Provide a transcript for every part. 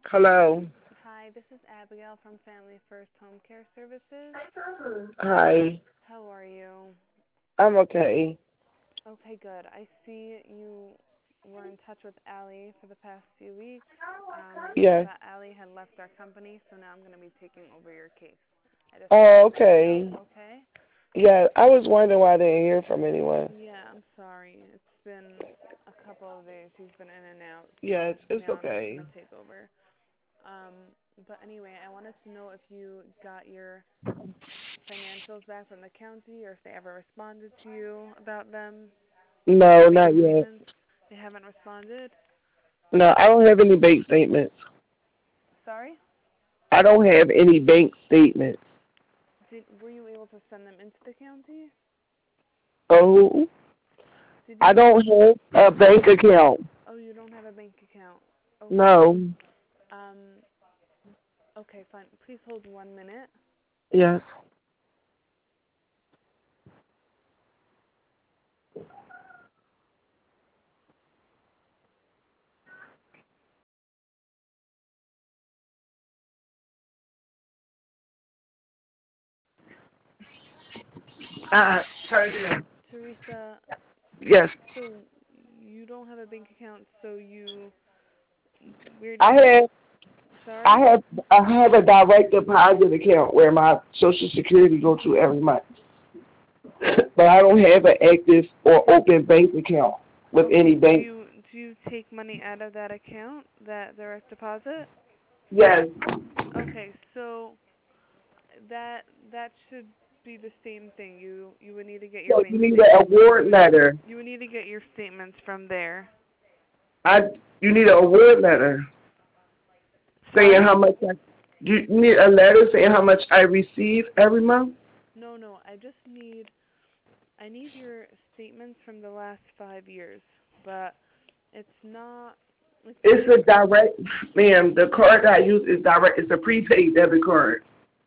Hello. Hi, this is Abigail from Family First Home Care Services. Hi. How are you? I'm okay. Okay, good. I see you were in touch with Allie for the past few weeks, Yes. but Allie had left our company, so now I'm going to be taking over your case. I just wanted Oh, to let you know, okay. okay? Yeah, I was wondering why I didn't hear from anyone. Yeah, I'm sorry. It's been a couple of days. He's been in and out, Yes, so it's now I'm just okay. going to take over. But anyway, I wanted to know if you got your financials back from the county or if they ever responded to you about them, your No, bank not yet. statements. They haven't responded? No, I don't have any bank statements. Sorry? I don't have any bank statements. Were you able to send them into the county? Oh, Did I you? don't have a bank account. Oh, you don't have a bank account. Okay. No. Um. Okay, fine. Please hold 1 minute. Yes. Turn it in. Teresa, Yes. so you don't have a bank account, so where do I you, have I sorry? have I have a direct deposit account where my Social Security go to every month. But I don't have an active or open bank account with any Okay, bank. do you take money out of that account, that direct deposit? Yes. Okay, so that that should be the same thing. You would need to get your So bank you need an statements. award letter. You would need to get your statements from there. I You need an award letter saying Sorry? how much you need a letter saying how much I receive every month. No, no. I need your statements from the last 5 years, but it's not. It's It's either a direct, ma'am. The card that I use is direct. It's a prepaid debit card.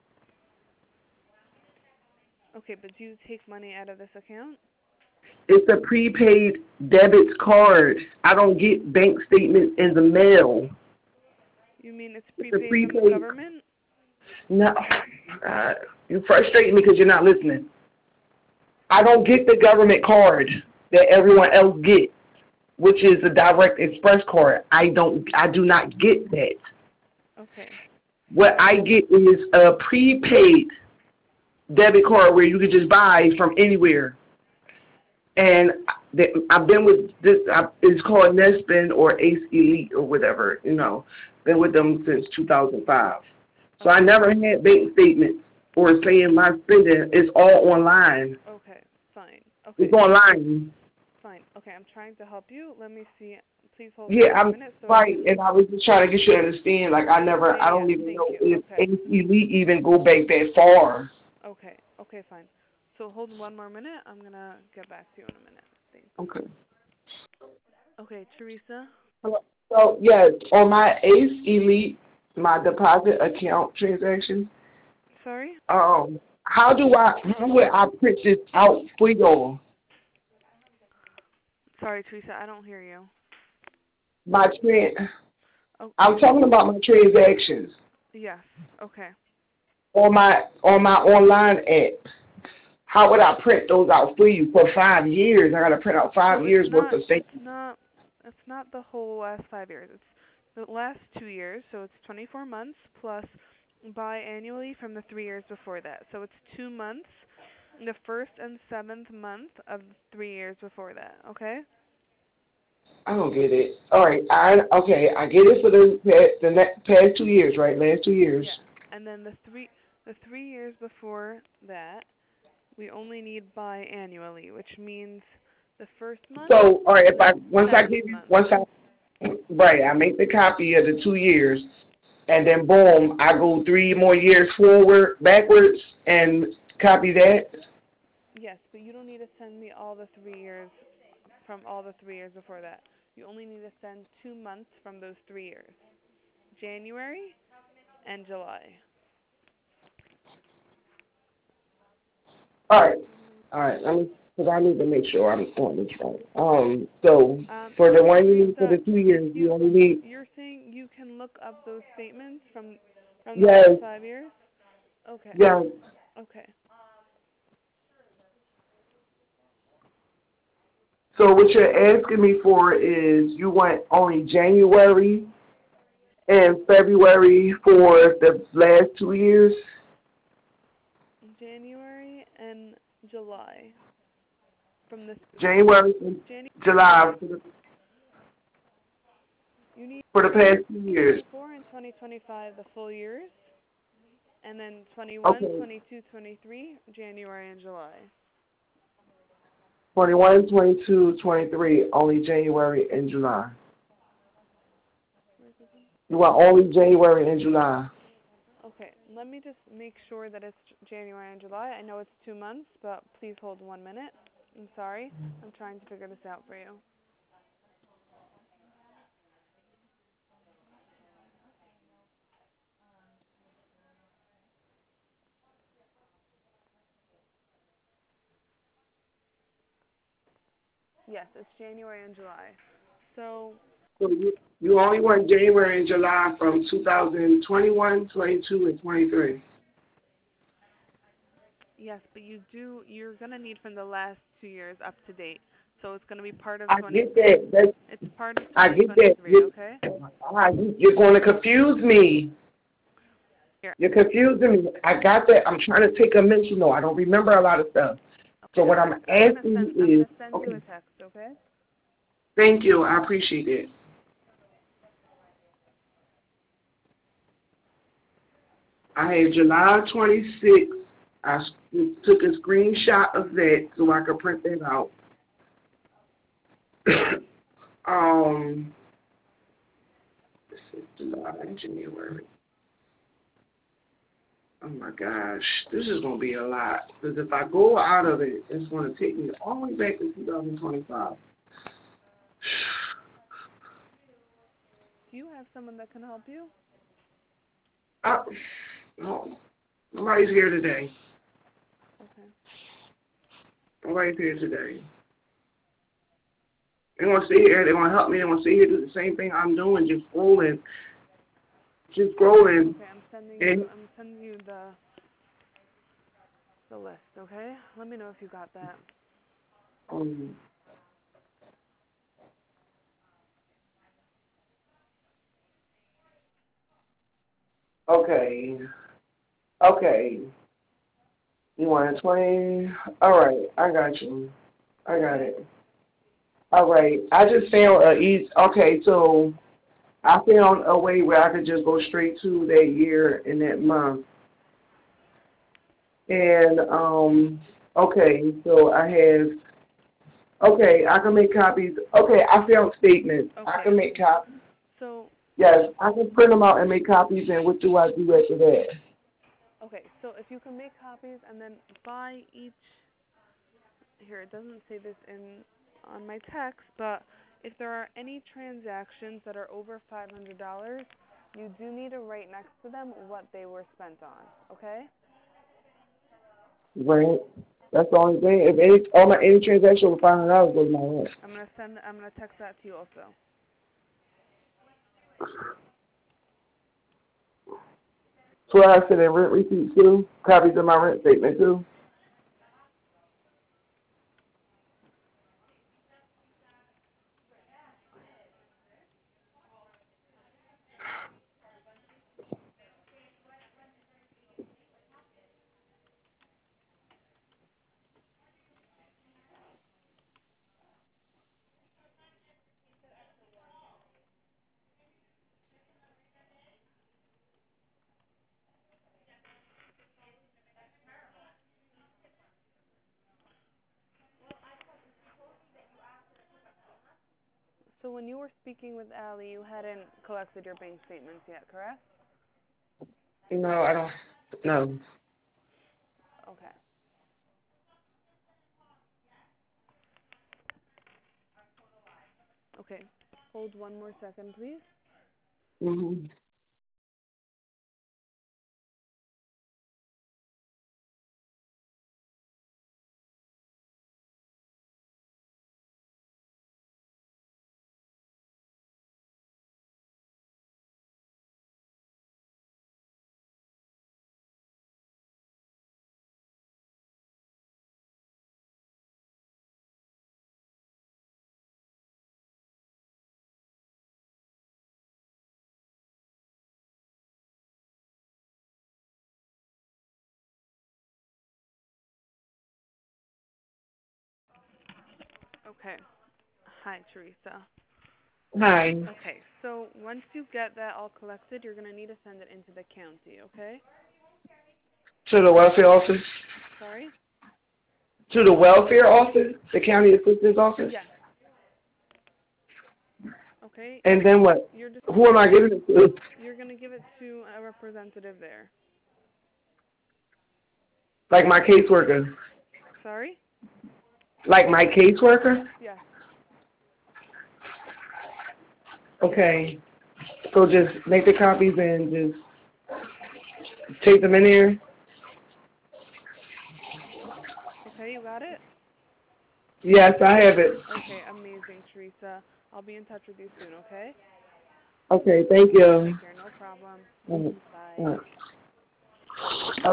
okay, but do you take money out of this account? It's a prepaid debit card. I don't get bank statements in the mail. You mean it's It's a prepaid from the prepaid. government? No, you frustrate me because you're not listening. I don't get the government card that everyone else gets, which is the Direct Express card. I do not get that. Okay. What I So get is a prepaid debit card where you can just buy from anywhere. And I've been with this. It's called Nespin or Ace Elite or whatever. Been with them since 2005. So I okay. never had bank statements or saying my spending. It's all online. Okay. Fine. It's Okay. online. Fine. Okay, I'm trying to help you. Let me see. Please hold Yeah, one more I'm minute so I right, can. and I was just trying to get you to understand. Like Yeah, yeah, I yeah. don't even Thank know you. if Okay. Ace Elite even go back that far. Okay. Okay, fine. So hold 1 more minute. I'm gonna get back to you in a minute. Thanks. Okay. Okay, Teresa. So yes, on my Ace Elite, my deposit account transaction. Sorry? How would I print this out for y'all? Sorry, Teresa, I don't hear you. My tran, Oh, I'm talking about my transactions yes. Okay. on my online app. How would I print those out for you for 5 years? I gotta print out So 5 years worth of statements. it's not the whole last 5 years. It's the last 2 years, so it's 24 months plus biannually from the 3 years before that. So it's 2 months, the first and seventh month of the 3 years before that. Okay? I don't get it. All right, I get it for the past 2 years, right? Last 2 years. Yeah. And then the 3 years before that, we only need biannually, which means the first month So, all right, and if the I seventh month. right, I make the copy of the 2 years, and then boom, I go 3 more years backwards, and copy that. Yes, but you don't need to send me all the 3 years from all the 3 years before that. You only need to send 2 months from those 3 years, January and July. All right, all right. Because I need to make sure I'm on this right. So for the one you need for the Teresa, two if years, you only need. you're saying you can look up those statements from the last Yes, 5 years? Okay. yes. Okay. So what you're asking me for is you want only January and February for the last 2 years? January and July from this January and January and July July. You need for the past 2 years. 24 and 2025 the full years, and then 21, Okay. 22, 23 January and July. 21, 22, 23, only January and July. You want only January and July. Okay, let me just make sure that it's January and July. I know it's 2 months, but please hold 1 minute. I'm sorry. I'm trying to figure this out for you. Yes, it's January and July. So, So you only want January and July from 2021, 22, and 23. yes, but you're going to need from the last 2 years up to date. So it's going to be part of I get that. it's part of I get that. 2023, okay? You're going to confuse me. Here. You're confusing me. I got that. I'm trying to take a mental note. I don't remember a lot of stuff. So Okay, what I'm asking I'm you gonna is, send you okay, a text, okay? thank you. I appreciate it. I had July 26th. Took a screenshot of that so I could print that out. um, this is July, January. Oh my gosh, this is gonna be a lot. Because if I go out of it, it's gonna take me all the way back to 2025. Do you have someone that can help you? No, nobody's here today. Okay. Nobody's here today. They're gonna sit here. They're gonna help me. They're gonna sit here do the same thing I'm doing, just scrolling, Okay, And I'm sending you the list, okay? Let me know if you got that. um, okay, okay. You want 20? All right, I got you. I got Okay? it. All right, I just found a easy. Okay, so I found a way where I could just go straight to that year and that month. And okay, so I have. Okay, I can make copies. Okay, I found statements. I Okay. can make copies. So Yes, I can print them out and make copies. And what do I do after that? okay, so if you can make copies and then buy each here, it doesn't say this in on my text, but if there are any transactions that are over $500, you do need to write next to them what they were spent on, okay? Right. That's the only thing. If any transaction over $500 goes my rent. I'm gonna text that to you also. So I send in rent receipts too, copies of my rent statement too. So when you were speaking with Allie, you hadn't collected your bank statements yet, correct? No, I don't. No. Okay. Okay. Hold one more second, please. Mhm. Okay. Hi, Teresa. Hi. Okay, so once you get that all collected, you're going to need to send it into the county, okay? To the welfare office? Sorry? To the welfare office? The county assistance office? Yes. Okay? And then what? You're just Who am I giving it to? you're going to give it to a representative there. Like my caseworker? Sorry? Like my caseworker? Yes. Okay. So just make the copies and just take them in there? Okay, you got it? Yes, I have it. Okay, amazing, Teresa. I'll be in touch with you soon, okay? Okay, thank you. Take care, no problem. Mm, Bye. mm.